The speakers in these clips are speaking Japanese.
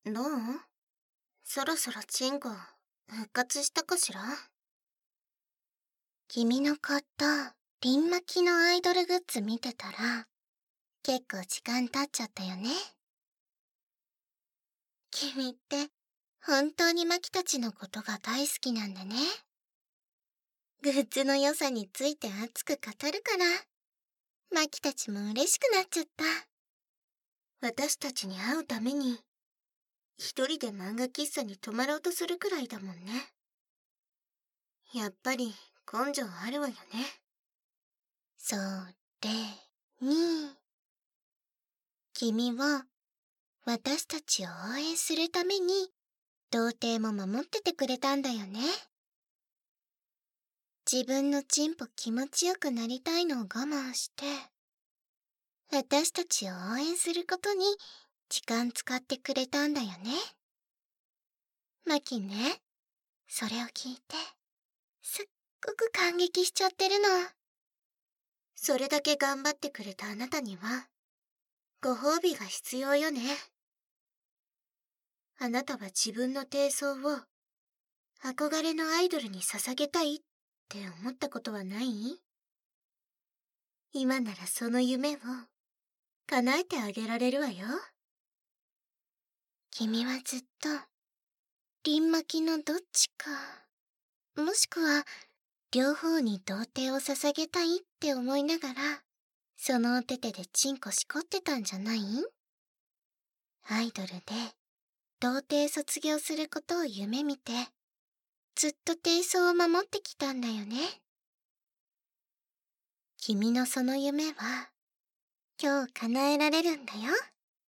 どう？そろそろチンコ復活したかしら？君の買ったリン巻きのアイドルグッズ見てたら、結構時間経っちゃったよね。君って本当にマキたちのことが大好きなんだね。グッズの良さについて熱く語るから、マキたちも嬉しくなっちゃった。私たちに会うために、一人で漫画喫茶に泊まろうとするくらいだもんね。やっぱり根性あるわよね。それに、君は私たちを応援するために童貞も守っててくれたんだよね。自分のチンポ気持ちよくなりたいのを我慢して、私たちを応援することに時間使ってくれたんだよね。マキね、それを聞いて、すっごく感激しちゃってるの。それだけ頑張ってくれたあなたには、ご褒美が必要よね。あなたは自分の低層を憧れのアイドルに捧げたいって思ったことはない？今ならその夢を叶えてあげられるわよ。君はずっと、リン巻きのどっちか、もしくは両方に童貞を捧げたいって思いながら、そのお手手でチンコしこってたんじゃない？アイドルで童貞卒業することを夢見て、ずっと低層を守ってきたんだよね。君のその夢は、今日叶えられるんだよ。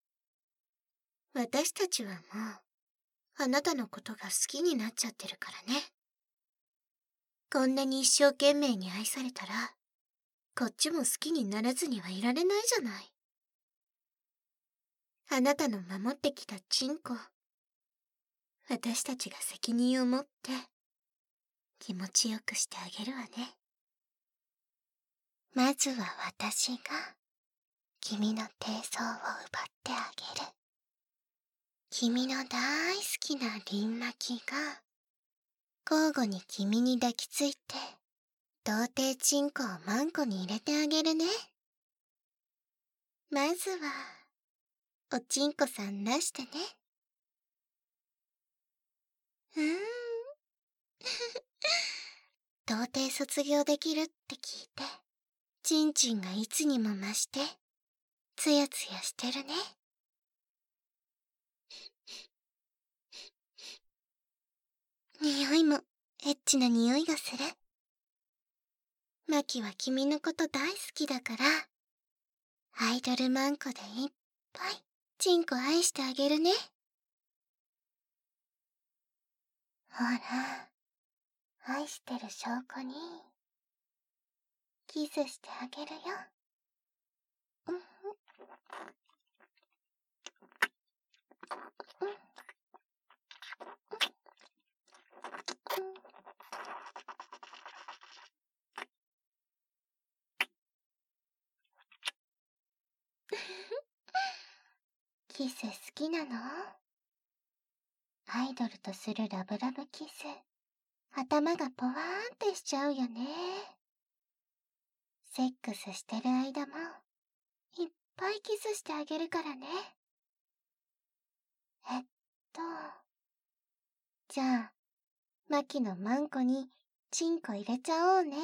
私たちはもう、あなたのことが好きになっちゃってるからね。こんなに一生懸命に愛されたら、こっちも好きにならずにはいられないじゃない。あなたの守ってきたチンコ、私たちが責任を持って、気持ちよくしてあげるわね。まずは私が、君の低層を奪ってあげる。君の大好きなリン巻きが、交互に君に抱きついて、童貞チンコをマンコに入れてあげるね。まずは、おちんこさん出してね。童貞卒業できるって聞いて、チンチンがいつにも増して、ツヤツヤしてるね。匂いも、エッチな匂いがする。マキは君のこと大好きだから、アイドルマンコでいっぱい、チンコ愛してあげるね。ほら、愛してる証拠に、キスしてあげるよ。うんうんうんキス好きなの？アイドルとするラブラブキス、頭がポワーンってしちゃうよね。セックスしてる間も、いっぱいキスしてあげるからね。えっと、じゃあ、マキのマンコにチンコ入れちゃおうね。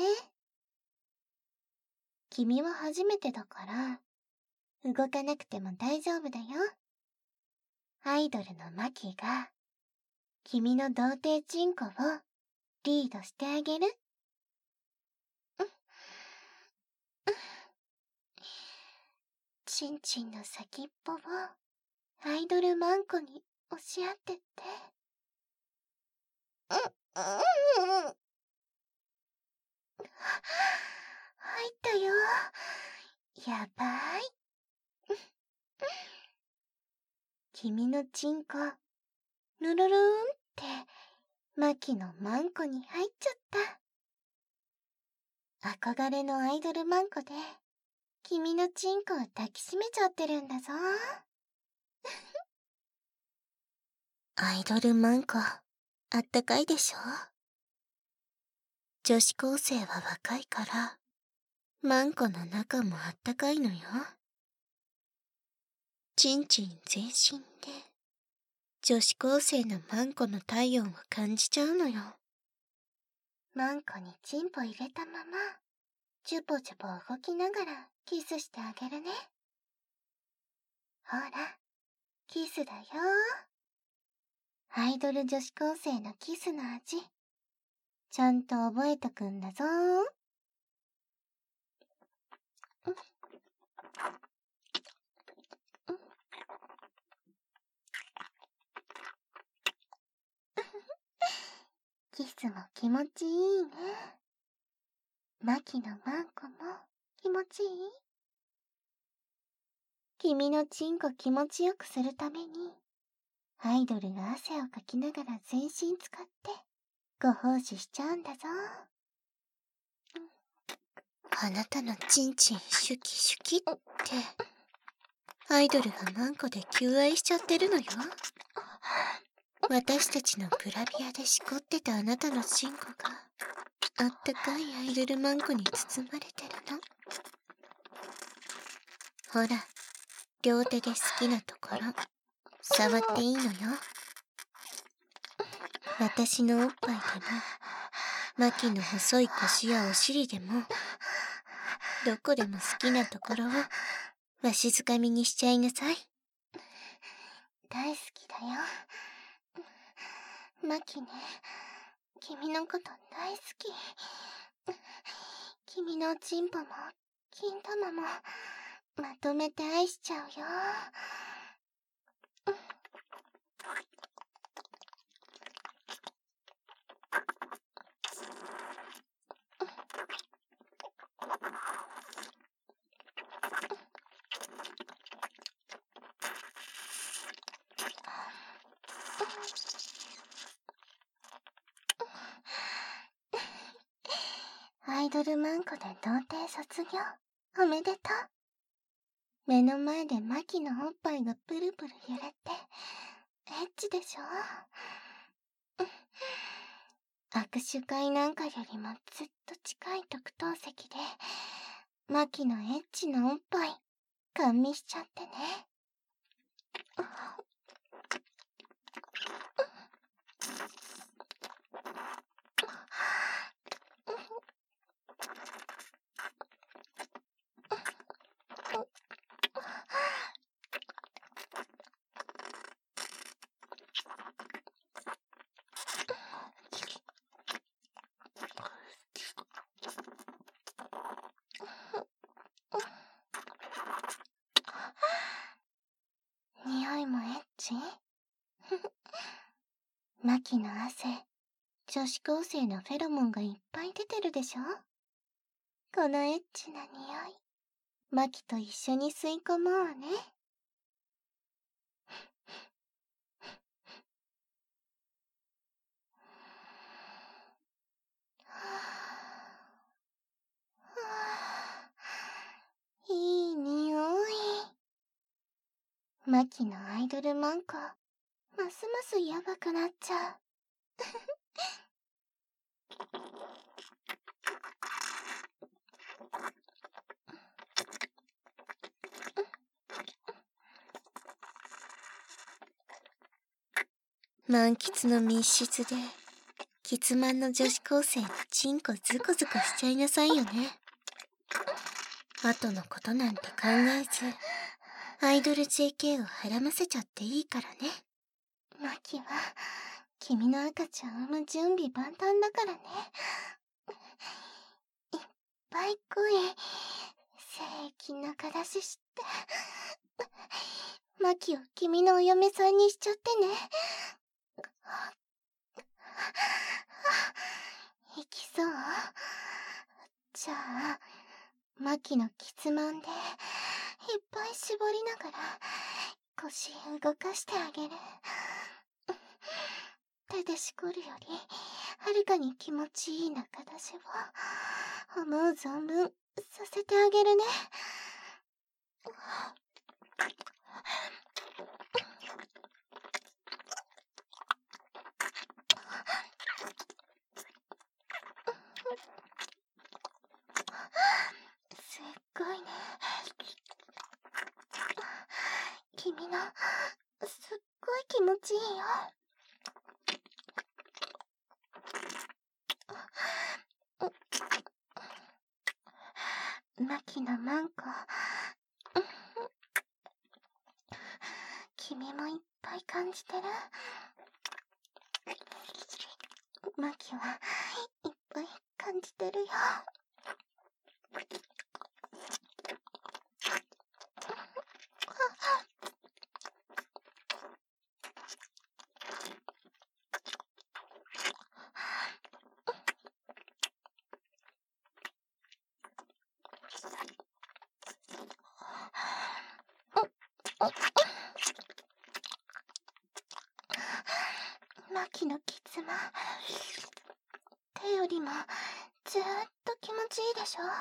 君は初めてだから、動かなくても大丈夫だよ。アイドルのマキが、君の童貞チンコをリードしてあげる。チンチンの先っぽをアイドルマンコに押し当てて。入ったよ。やばい。君のチンコ、ぬるるーんって、マキのマンコに入っちゃった。憧れのアイドルマンコで、君のチンコを抱きしめちゃってるんだぞ。 アイドルマンコ、あったかいでしょ？女子高生は若いから、マンコの中もあったかいのよ。ちんちん全身で、女子高生のマンコの体温を感じちゃうのよ。マンコにチンポ入れたまま、チュポチュポ動きながらキスしてあげるね。ほら、キスだよ。アイドル女子高生のキスの味、ちゃんと覚えとくんだぞ。キスも気持ちいいね。マキのマンコも気持ちいい？君のチンコ気持ちよくするために、アイドルが汗をかきながら全身使ってご奉仕しちゃうんだぞ。あなたのチンチンシュキシュキって、アイドルがマンコで求愛しちゃってるのよ。私たちのグラビアでしこってたあなたのチンコが、あったかいアイドルマンコに包まれてるの。ほら、両手で好きなところ、触っていいのよ。私のおっぱいでも、マキの細い腰やお尻でも、どこでも好きなところを、わしづかみにしちゃいなさい。大好きだよ。マキね、君のこと大好き。君のチンポも、金玉も、まとめて愛しちゃうよ。アイドルマンコで童貞卒業、おめでとう。目の前でマキのおっぱいがプルプル揺れて、エッチでしょ？握手会なんかよりもずっと近い特等席で、マキのエッチなおっぱい、ガン見しちゃってね。匂いもエッチ？マキの汗、女子高生のフェロモンがいっぱい出てるでしょ？このエッチな匂い、マキと一緒に吸い込もうね。いい匂い。マキのアイドルマンコ、ますますヤバくなっちゃう。満喫の密室で、キツマンの女子高生のチンコズコズコしちゃいなさいよね。後のことなんて考えず、アイドル JK をはらませちゃっていいからね。マキは、君の赤ちゃんを産む準備万端だからね。いっぱい声、精液中出しして、マキを君のお嫁さんにしちゃってね。いきそう？じゃあ、マキのキツマンで、いっぱい絞りながら、腰動かしてあげる。手でしこるより、はるかに気持ちいい中出しを、思う存分、させてあげるね。 君の、すっごい気持ちいいよ。マキのマンコ。君もいっぱい感じてる？マキはいっぱい感じてるよ。マキのキツマ、手よりもずーっと気持ちいいでしょ。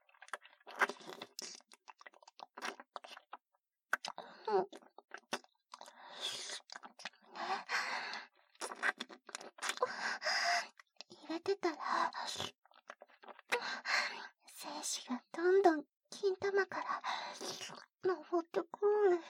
入れてたら精子がどんどん金玉から登ってくるよ。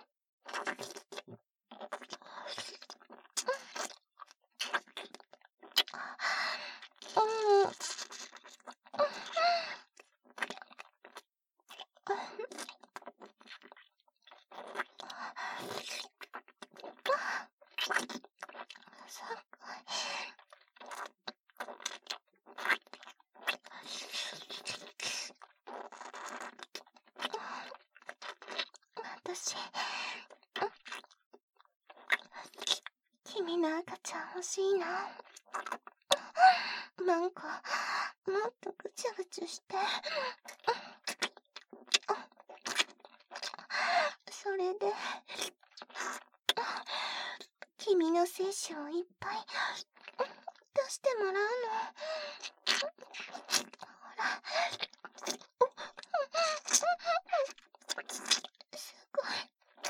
私、君の赤ちゃん欲しいな。マンコ、もっとぐちゃぐちゃして。それで、君の精子をいっぱい出してもらうの。ほら。すごい。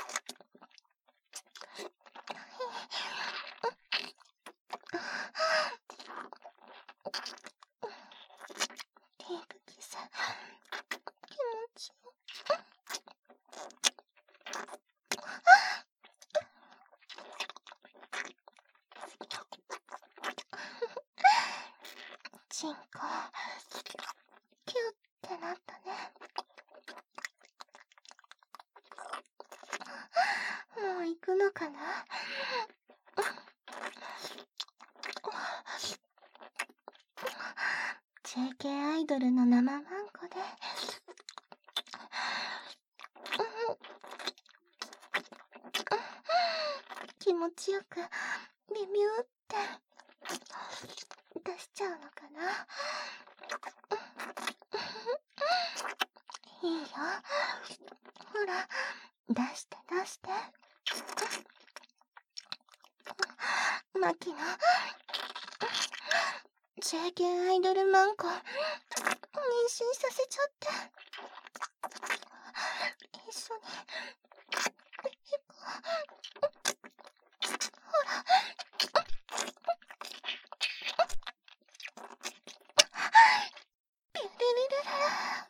テープキス、気持ちいい。チンコ、キュッてなったね。もう行くのかな。JK アイドルの生マンコで、気持ちよくビビューって出しちゃうのかな。いいよ、ほら、出して出して。マキの JK アイドルマンコ、妊娠させちゃって。一緒に行こう。ほら。ピュルルルルラ。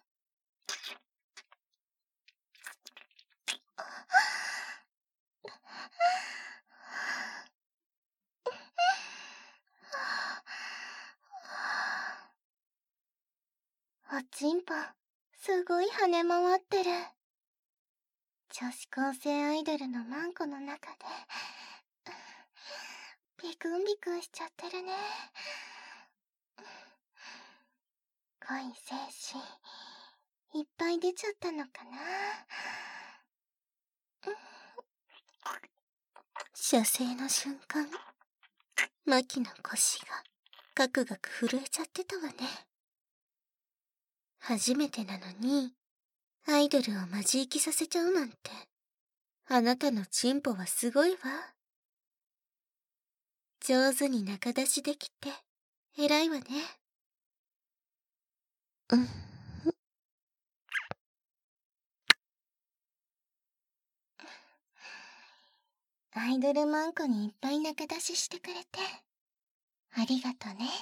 おちんぽ、すごい跳ね回ってる。女子高生アイドルのマンコの中で、ビクンビクンしちゃってるね。濃い精子、いっぱい出ちゃったのかな。射精の瞬間、マキの腰がガクガク震えちゃってたわね。初めてなのに、アイドルをマジ生きさせちゃうなんて、あなたのチンポはすごいわ。上手に仲出しできて、偉いわね。アイドルマンコにいっぱい仲出ししてくれて、ありがとね。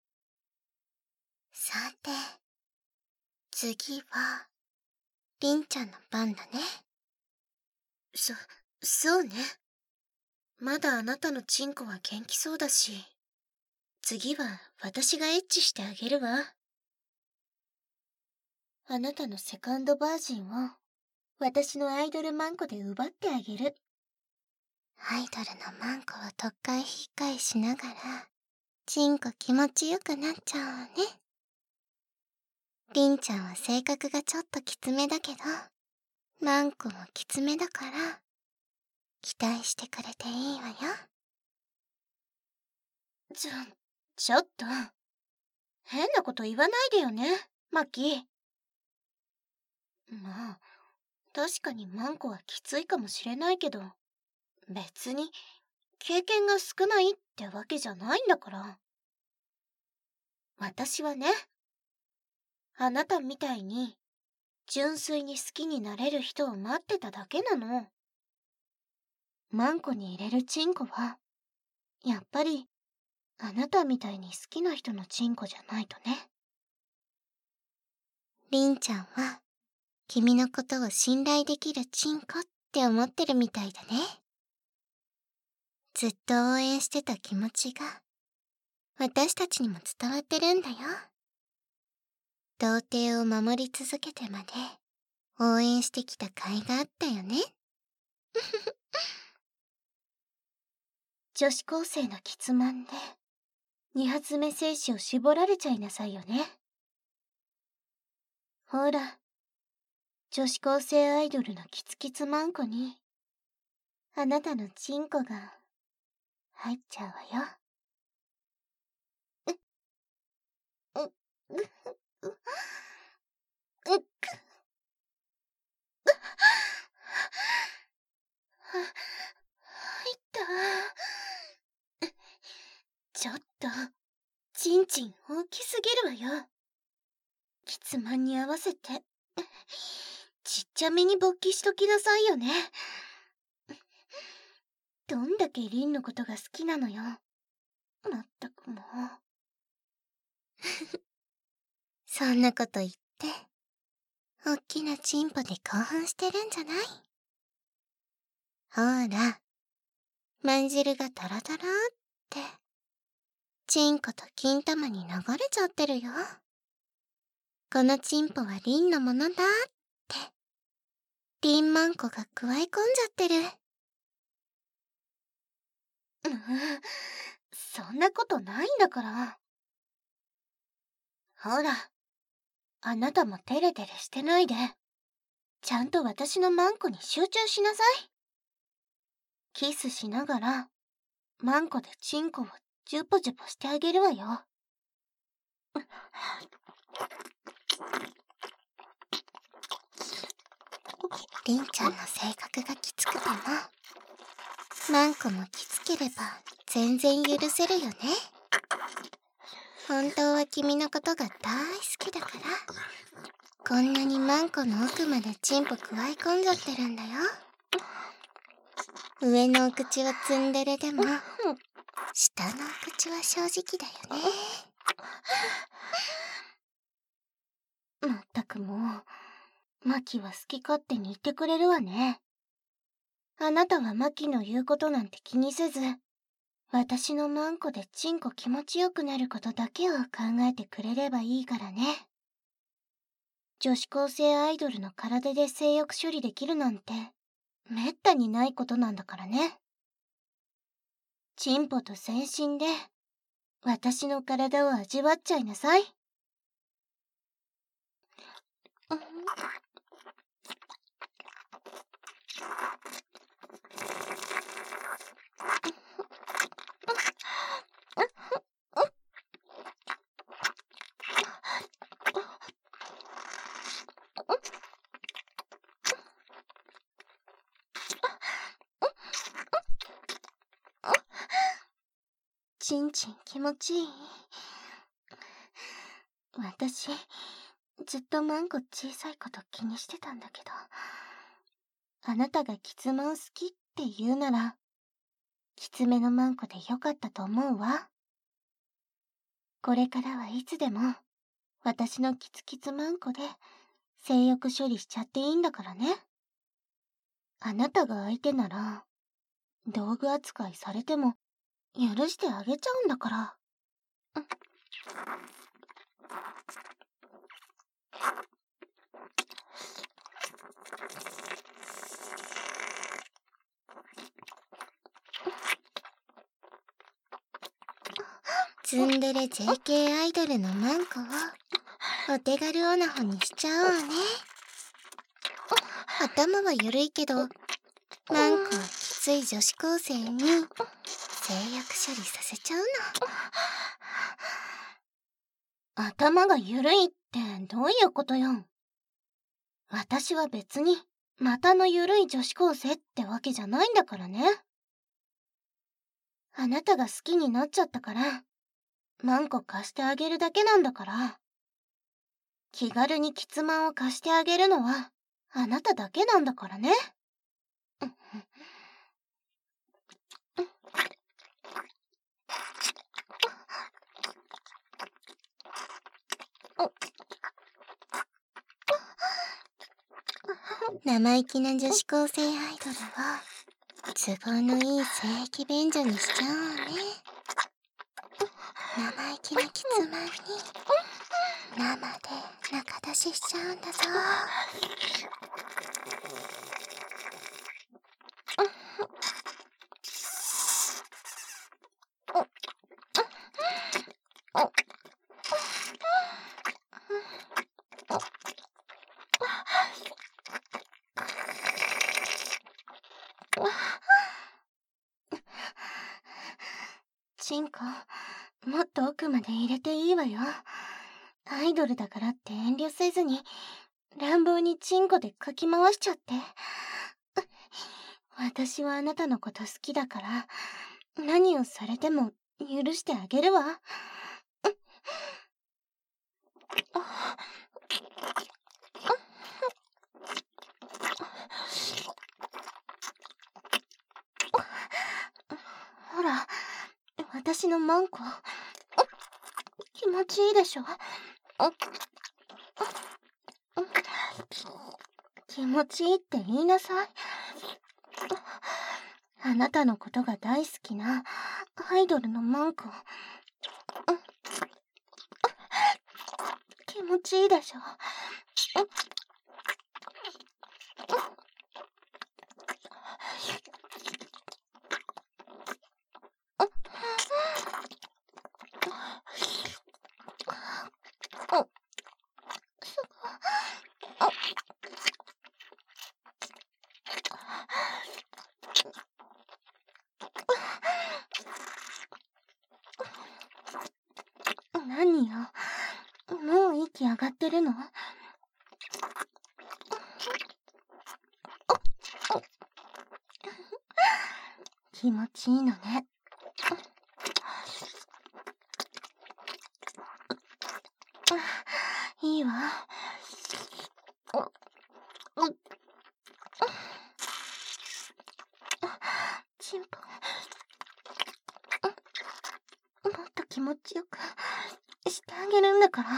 さて、次は、りんちゃんの番だね。 そ、そうね。まだあなたのチンコは元気そうだし、次は私がエッチしてあげるわ。あなたのセカンドバージンを私のアイドルマンコで奪ってあげる。アイドルのマンコをとっかえ引っかえしながら、チンコ気持ちよくなっちゃうわね。りんちゃんは性格がちょっときつめだけど、マンコもきつめだから、期待してくれていいわよ。ちょっと。変なこと言わないでよね、マキ。まあ、確かにマンコはきついかもしれないけど、別に経験が少ないってわけじゃないんだから。私はね、あなたみたいに純粋に好きになれる人を待ってただけなの。マンコに入れるチンコは、やっぱりあなたみたいに好きな人のチンコじゃないとね。りんちゃんは、君のことを信頼できるチンコって思ってるみたいだね。ずっと応援してた気持ちが、私たちにも伝わってるんだよ。童貞を守り続けてまで、応援してきた甲斐があったよね。女子高生のキツマンで、二発目精子を絞られちゃいなさいよね。ほら、女子高生アイドルのキツキツマンコに、あなたのチンコが入っちゃうわよ。う、う、う、う、う、入った。ちょっと、チンチン大きすぎるわよ。キツマンに合わせて、ちっちゃめに勃起しときなさいよね。どんだけリンのことが好きなのよ。まったくもう。そんなこと言って、おっきなチンポで興奮してるんじゃない？ほら、まんじるがトロトロって、チンコと金玉に流れちゃってるよ。このチンポはリンのものだって、リンマンコがくわえ込んじゃってる。そんなことないんだから。ほら、あなたもテレテレしてないで、ちゃんと私のマンコに集中しなさい。キスしながら、マンコでチンコをジュポジュポしてあげるわよ。りんちゃんの性格がきつくても、マンコもきつければ全然許せるよね。本当は君のことが大好きだから、こんなにマンコの奥までチンポくわえ込んじゃってるんだよ。上のお口はツンデレでも、下のお口は正直だよね。まったくもう、マキは好き勝手に言ってくれるわね。あなたはマキの言うことなんて気にせず、私のマンコでチンコ気持ちよくなることだけを考えてくれればいいからね。女子高生アイドルの体で性欲処理できるなんて、めったにないことなんだからね。チンポと全身で、私の体を味わっちゃいなさい。チンチン気持ちいい。私、ずっとマンコ小さいこと気にしてたんだけど、あなたがキツマン好きって言うなら、きつめのマンコでよかったと思うわ。これからはいつでも、私のキツキツマンコで性欲処理しちゃっていいんだからね。 あなたが相手なら、道具扱いされても許してあげちゃうんだから。ツンデレ JK アイドルのマンコをお手軽オナホにしちゃおうね。頭は緩いけど、マンコはきつい女子高生に制約処理させちゃうの。頭が緩いってどういうことよ。私は別に股の緩い女子高生ってわけじゃないんだからね。あなたが好きになっちゃったから、マンコ貸してあげるだけなんだから。気軽にキツマンを貸してあげるのはあなただけなんだからね。生意気な女子高生アイドルを都合のいい性癖便所にしちゃおうね。生意気なキツマンに生で仲出ししちゃうんだぞ。チンコ、もっと奥まで入れていいわよ。アイドルだからって遠慮せずに、乱暴にチンコでかき回しちゃって。私はあなたのこと好きだから、何をされても許してあげるわ。ほら、私のマンコ、気持ちいいでしょ？気持ちいいって言いなさい。あなたのことが大好きなアイドルのマンコ。気持ちいいでしょ？何よ、もう息上がってるの？気持ちいいのね。いいわ。チンポ、もっと気持ちよくしてあげるんだから。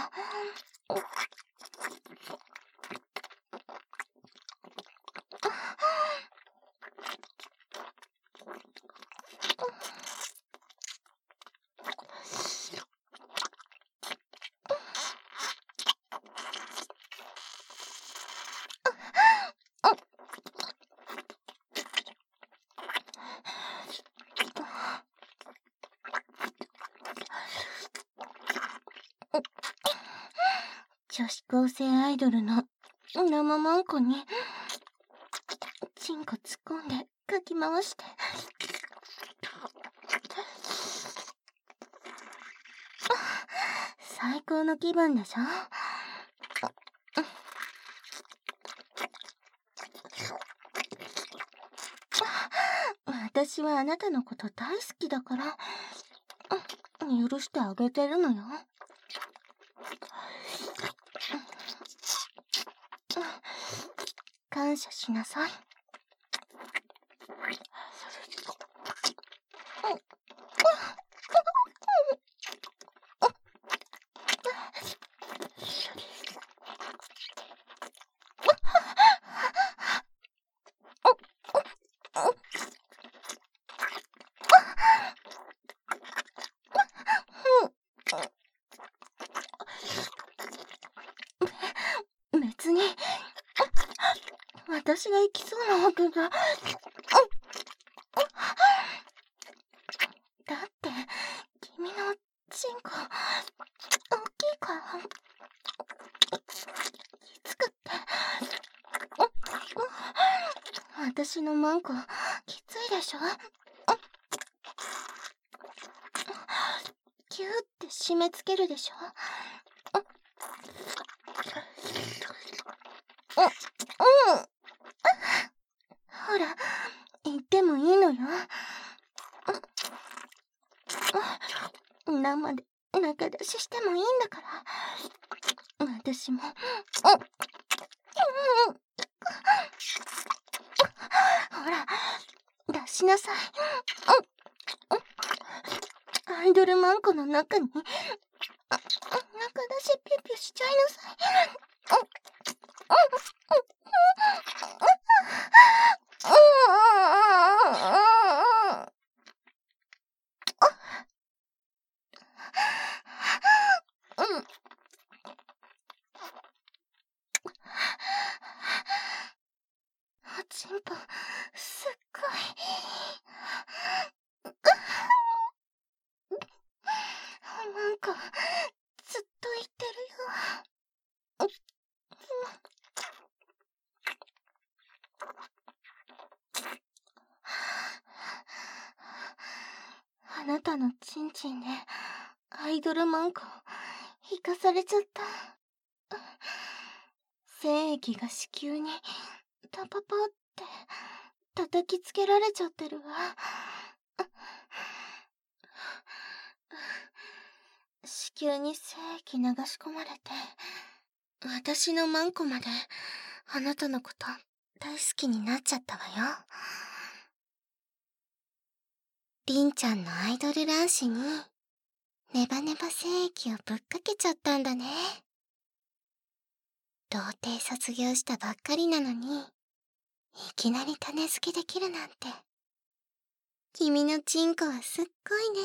女子高生アイドルの生マンコにチンコ突っ込んでかき回して。最高の気分でしょ？私はあなたのこと大好きだから、許してあげてるのよ。感謝しなさい。 だって君のチンコ大きいからきつくって。私のマンコきついでしょ。キューって締め付けるでしょ。ほら、言ってもいいのよ。生で中出ししてもいいんだから。私も。ほら、出しなさい。アイドルマンコの中に中出しピュピュしちゃいなさい。おちんぽすっごい。なんかずっと言ってるよ。あなたのチンチンでアイドルマンコ引かされちゃった。精液が子宮にタパパって叩きつけられちゃってるわ。子宮に精液流し込まれて、私のマンコまであなたのこと大好きになっちゃったわよ。りんちゃんのアイドル卵子にネバネバ精液をぶっかけちゃったんだね。童貞卒業したばっかりなのに、いきなり種付けできるなんて。君のチンコはすっごいね。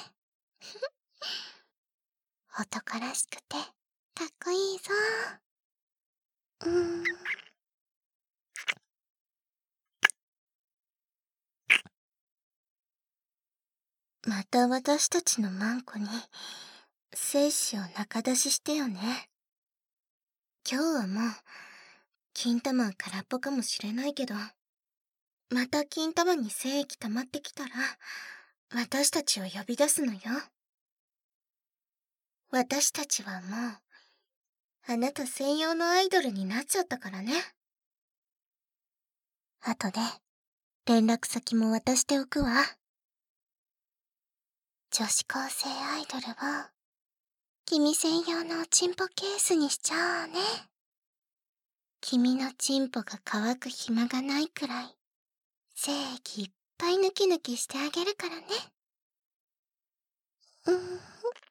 男らしくてかっこいいぞ。また私たちのマンコに精子を中出ししてよね。今日はもう金玉は空っぽかもしれないけど、また金玉に精液溜まってきたら私たちを呼び出すのよ。私たちはもうあなた専用のアイドルになっちゃったからね。後で連絡先も渡しておくわ。女子高生アイドルを君専用のおちんぽケースにしちゃおうね。君のちんぽが乾く暇がないくらい精液いっぱい抜き抜きしてあげるからね。